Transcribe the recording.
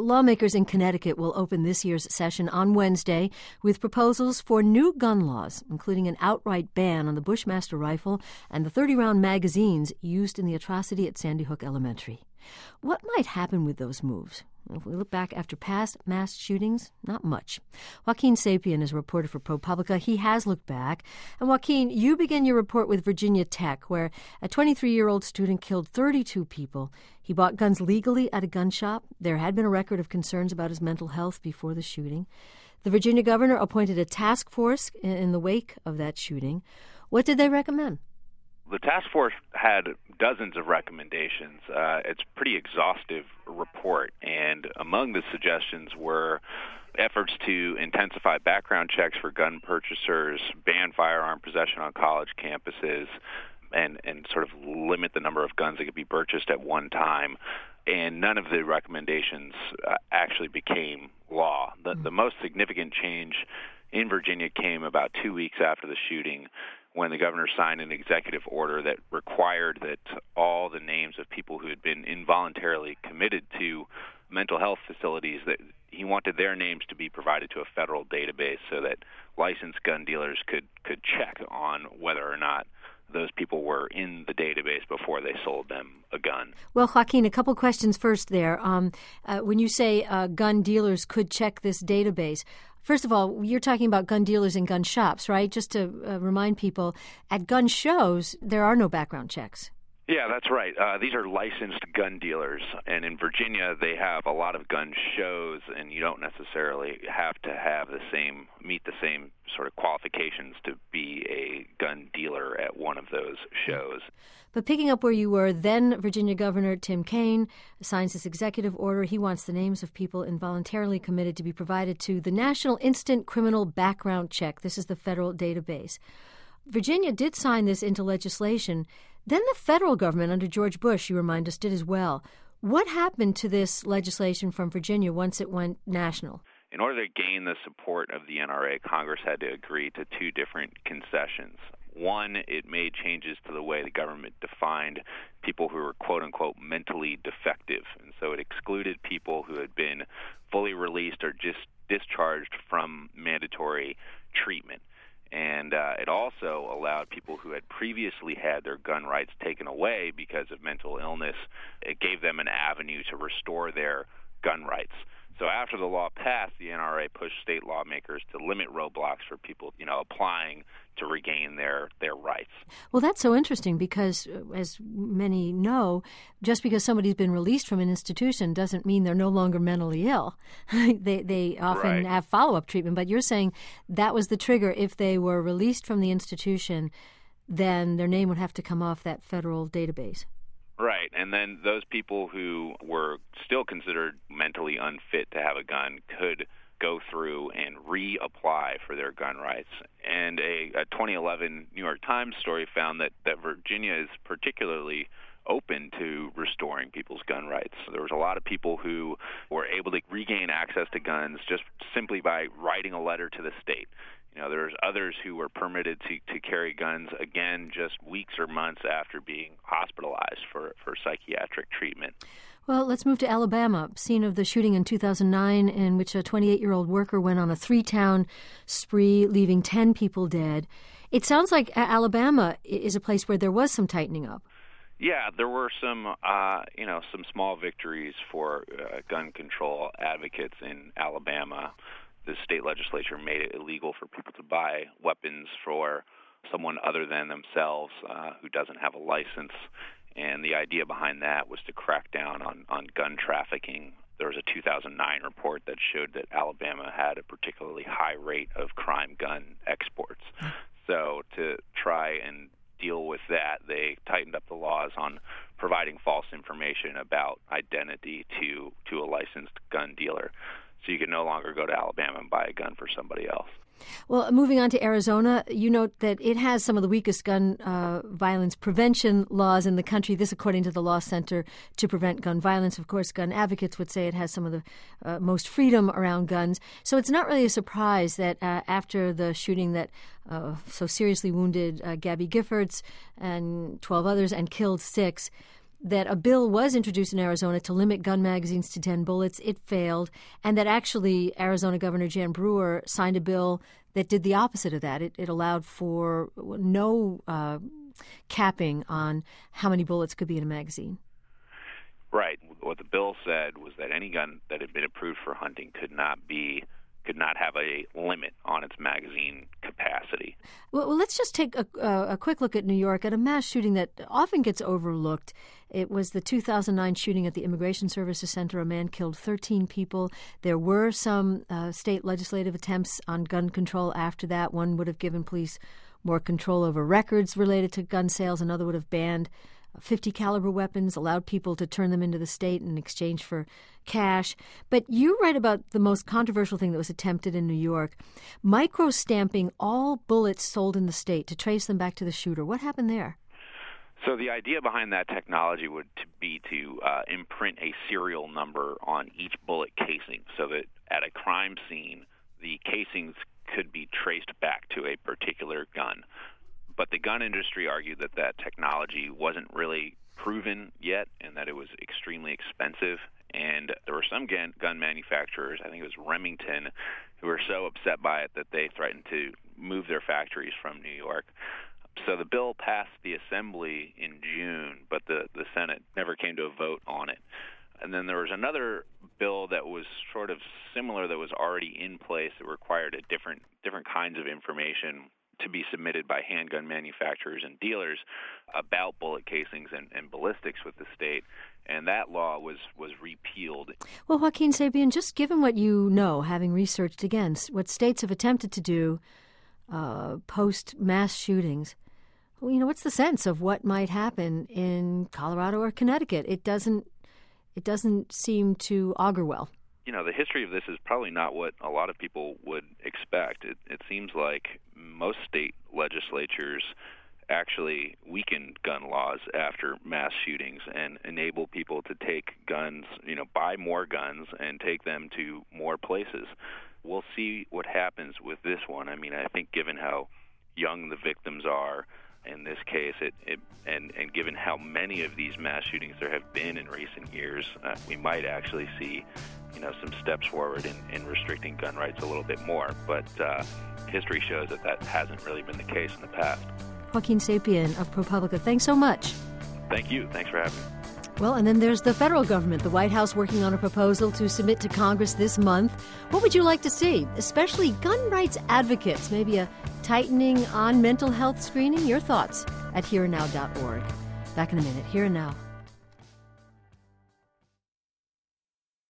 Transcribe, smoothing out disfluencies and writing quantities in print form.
Lawmakers in Connecticut will open this year's session on Wednesday with proposals for new gun laws, including an outright ban on the Bushmaster rifle and the 30-round magazines used in the atrocity at Sandy Hook Elementary. What might happen with those moves? If we look back after past mass shootings, not much. Joaquin Sapien is a reporter for ProPublica. He has looked back. And Joaquin, you begin your report with Virginia Tech, where a 23-year-old student killed 32 people. He bought guns legally at a gun shop. There had been a record of concerns about his mental health before the shooting. The Virginia governor appointed a task force in the wake of that shooting. What did they recommend? The task force had dozens of recommendations. It's a pretty exhaustive report, and among the suggestions were efforts to intensify background checks for gun purchasers, ban firearm possession on college campuses, and sort of limit the number of guns that could be purchased at one time. And none of the recommendations actually became law. The most significant change in Virginia came about 2 weeks after the shooting, when the governor signed an executive order that required that all the names of people who had been involuntarily committed to mental health facilities, that he wanted their names to be provided to a federal database so that licensed gun dealers could check on whether or not those people were in the database before they sold them a gun. Well, Joaquin, a couple questions first there. When you say gun dealers could check this database, first of all, you're talking about gun dealers in gun shops, right? Just to remind people, at gun shows, there are no background checks. Yeah, that's right. These are licensed gun dealers, and in Virginia, they have a lot of gun shows, and you don't necessarily have to have meet the same sort of qualifications to be a gun dealer at one of those shows. But picking up where you were, then Virginia Governor Tim Kaine signs this executive order. He wants the names of people involuntarily committed to be provided to the National Instant Criminal Background Check. This is the federal database. Virginia did sign this into legislation. Then the federal government under George Bush, you remind us, did as well. What happened to this legislation from Virginia once it went national? In order to gain the support of the NRA, Congress had to agree to two different concessions. One, it made changes to the way the government defined people who were, quote-unquote, mentally defective. And so it excluded people who had been fully released or just discharged from mandatory treatment. And it also allowed people who had previously had their gun rights taken away because of mental illness, it gave them an avenue to restore their gun rights. So after the law passed, the NRA pushed state lawmakers to limit roadblocks for people, applying to regain their rights. Well, that's so interesting because, as many know, just because somebody's been released from an institution doesn't mean they're no longer mentally ill. They often have follow-up treatment, but you're saying that was the trigger. If they were released from the institution, then their name would have to come off that federal database. Right, and then those people who were still considered mentally unfit to have a gun could go through and reapply for their gun rights. And a 2011 New York Times story found that Virginia is particularly open to restoring people's gun rights. There was a lot of people who were able to regain access to guns just simply by writing a letter to the state. There's others who were permitted to carry guns, again, just weeks or months after being hospitalized for psychiatric treatment. Well, let's move to Alabama, scene of the shooting in 2009 in which a 28-year-old worker went on a 3-town spree, leaving 10 people dead. It sounds like Alabama is a place where there was some tightening up. Yeah, there were some small victories for gun control advocates in Alabama. The state legislature made it illegal for people to buy weapons for someone other than themselves who doesn't have a license. And the idea behind that was to crack down on gun trafficking. There was a 2009 report that showed that Alabama had a particularly high rate of crime gun exports. So to try and deal with that, they tightened up the laws on providing false information about identity to a licensed gun dealer. So you can no longer go to Alabama and buy a gun for somebody else. Well, moving on to Arizona, you note that it has some of the weakest gun violence prevention laws in the country. This, according to the Law Center to Prevent Gun Violence. Of course, gun advocates would say it has some of the most freedom around guns. So it's not really a surprise that after the shooting that so seriously wounded Gabby Giffords and 12 others and killed 6, that a bill was introduced in Arizona to limit gun magazines to 10 bullets. It failed, and that actually Arizona Governor Jan Brewer signed a bill that did the opposite of that. It allowed for no capping on how many bullets could be in a magazine. Right. What the bill said was that any gun that had been approved for hunting could not have a limit on its magazine capacity. Well, let's just take a quick look at New York, at a mass shooting that often gets overlooked. It was the 2009 shooting at the Immigration Services Center. A man killed 13 people. There were some state legislative attempts on gun control after that. One would have given police more control over records related to gun sales. Another would have banned 50 caliber weapons, allowed people to turn them into the state in exchange for cash. But you write about the most controversial thing that was attempted in New York, micro-stamping all bullets sold in the state to trace them back to the shooter. What happened there? So the idea behind that technology would be to imprint a serial number on each bullet casing so that at a crime scene, the casings could be traced back to a particular gun. But the gun industry argued that that technology wasn't really proven yet and that it was extremely expensive. And there were some gun manufacturers, I think it was Remington, who were so upset by it that they threatened to move their factories from New York. So the bill passed the Assembly in June, but the Senate never came to a vote on it. And then there was another bill that was sort of similar that was already in place that required different kinds of information to be submitted by handgun manufacturers and dealers about bullet casings and ballistics with the state, and that law was repealed. Well, Joaquin Sapien, just given what you know, having researched against what states have attempted to do post-mass shootings, well, what's the sense of what might happen in Colorado or Connecticut? It doesn't seem to augur well. The history of this is probably not what a lot of people would expect. It seems like most state legislatures actually weaken gun laws after mass shootings and enable people to take guns, buy more guns and take them to more places. We'll see what happens with this one. I mean, I think given how young the victims are in this case, and given how many of these mass shootings there have been in recent years, we might actually see some steps forward in restricting gun rights a little bit more. But history shows that hasn't really been the case in the past. Joaquin Sapien of ProPublica, thanks so much. Thank you. Thanks for having me. Well, and then there's the federal government, the White House working on a proposal to submit to Congress this month. What would you like to see? Especially gun rights advocates, maybe a tightening on mental health screening? Your thoughts at hereandnow.org. Back in a minute. Here and Now.